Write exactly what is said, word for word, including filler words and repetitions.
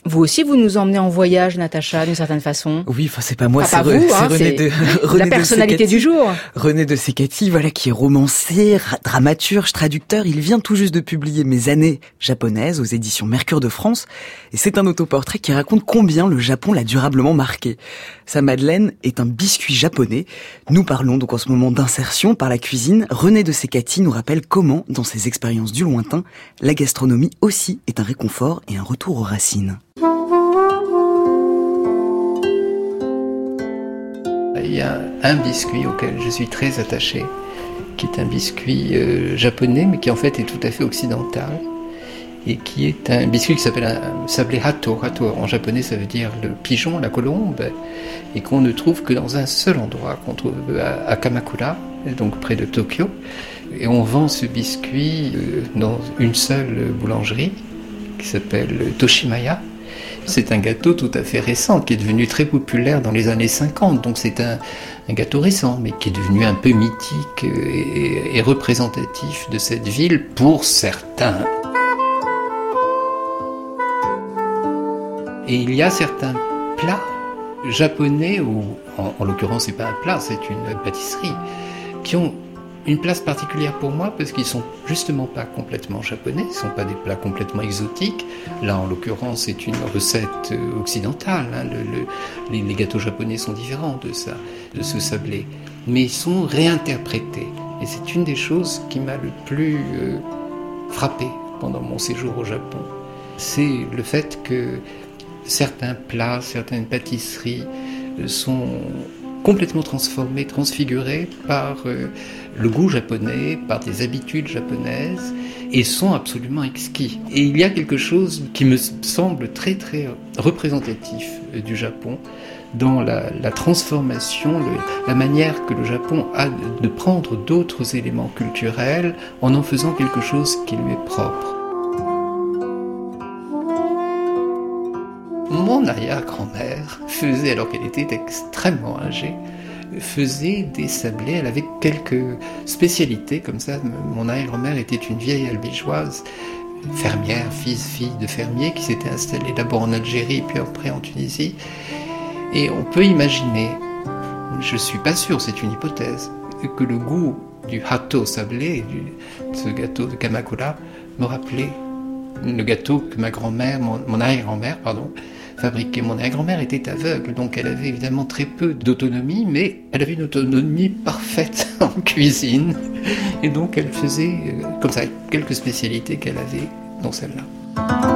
Vous aussi, vous nous emmenez en voyage, Natacha, d'une certaine façon. Oui, enfin, c'est pas moi, enfin, c'est, pas vous, c'est hein, René c'est de René la personnalité de du jour. René de Sécati, voilà, qui est romancier, ra- dramaturge, traducteur. Il vient tout juste de publier Mes années japonaises aux éditions Mercure de France. Et c'est un autoportrait qui raconte combien le Japon l'a durablement marqué. Sa Madeleine est un biscuit japonais. Nous parlons donc en ce moment d'insertion par la cuisine. René de Sécati nous rappelle comment, dans ses expériences du lointain, la gastronomie aussi est un réconfort et un retour aux racines. Il y a un biscuit auquel je suis très attaché, qui est un biscuit euh, japonais, mais qui en fait est tout à fait occidental, et qui est un biscuit qui s'appelle un sablé hatto. Hatto en japonais ça veut dire le pigeon, la colombe, et qu'on ne trouve que dans un seul endroit, qu'on trouve à, à Kamakura, donc près de Tokyo. Et on vend ce biscuit euh, dans une seule boulangerie, qui s'appelle Toshimaya. C'est un gâteau tout à fait récent, qui est devenu très populaire dans les années cinquante, donc c'est un, un gâteau récent, mais qui est devenu un peu mythique et, et représentatif de cette ville pour certains. Et il y a certains plats japonais, ou en, en l'occurrence c'est pas un plat, c'est une pâtisserie, qui ont une place particulière pour moi parce qu'ils sont justement pas complètement japonais, ils sont pas des plats complètement exotiques. Là, en l'occurrence, c'est une recette occidentale. Hein. Le, le, les, les gâteaux japonais sont différents de ça, de ce sablé, mais ils sont réinterprétés. Et c'est une des choses qui m'a le plus euh, frappé pendant mon séjour au Japon. C'est le fait que certains plats, certaines pâtisseries sont complètement transformés, transfigurés par euh, le goût japonais, par des habitudes japonaises, et sont absolument exquis. Et il y a quelque chose qui me semble très très représentatif euh, du Japon, dans la, la transformation, le, la manière que le Japon a de, de prendre d'autres éléments culturels en en faisant quelque chose qui lui est propre. Mon arrière-grand-mère faisait, alors qu'elle était extrêmement âgée, faisait des sablés. Elle avait quelques spécialités comme ça. Mon arrière-grand-mère était une vieille albigeoise, fermière, fils, fille de fermier, qui s'était installée d'abord en Algérie, puis après en Tunisie. Et on peut imaginer, je ne suis pas sûr, c'est une hypothèse, que le goût du hatto sablé, du, de ce gâteau de Kamakura, me rappelait le gâteau que ma grand-mère, mon, mon arrière-grand-mère, pardon, fabriquait. Mon arrière-grand-mère était aveugle, donc elle avait évidemment très peu d'autonomie, mais elle avait une autonomie parfaite en cuisine. Et donc elle faisait, euh, comme ça, quelques spécialités qu'elle avait dans celle-là.